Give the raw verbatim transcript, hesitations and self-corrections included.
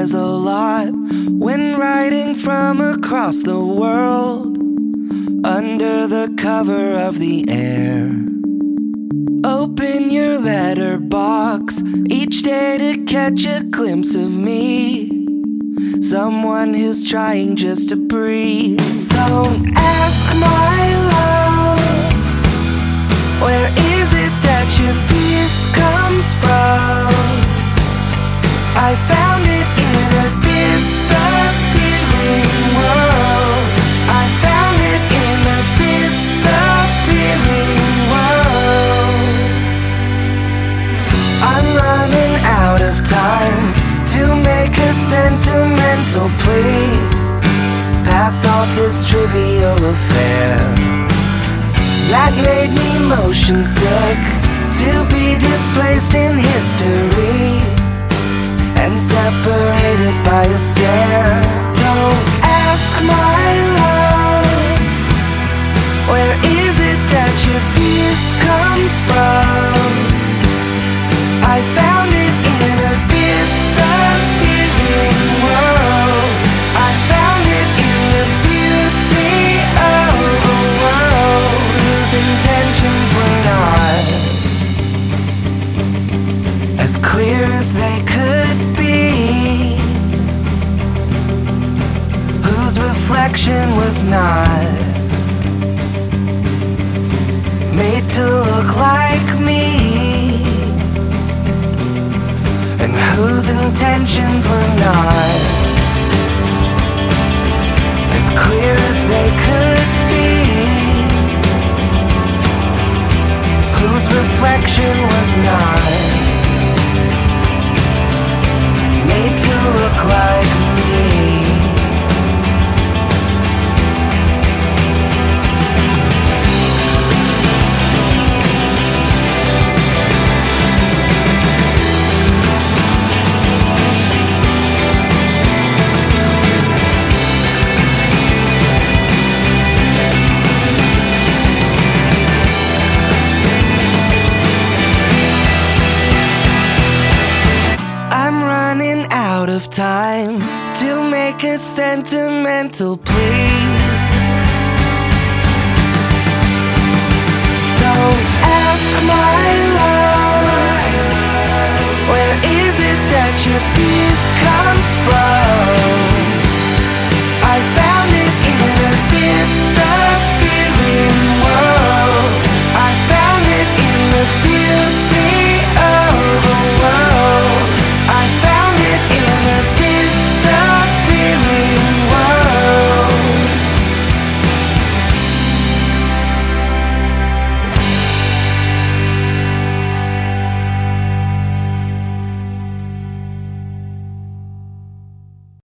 says a lot when writing from across the world, under the cover of the air. Open your letterbox each day to catch a glimpse of me, someone who's trying just to breathe. Don't ask my love, where is it that your peace comes from? I found it in a disappearing world. I found it in a disappearing world. I'm running out of time to make a sentimental plea, pass off this trivial affair that made me motion sick, to be displaced in history and separated by a stare. Don't ask my love, where is it that your peace comes from? I found it in a disappearing world. I found it in the beauty of a world whose intentions were not as clear as they could be, whose reflection was not made to look like me, and whose intentions were not as clear as they could be, whose reflection was not made to look like me. Of time to make a sentimental plea. Don't ask my love, where is it that your peace comes from?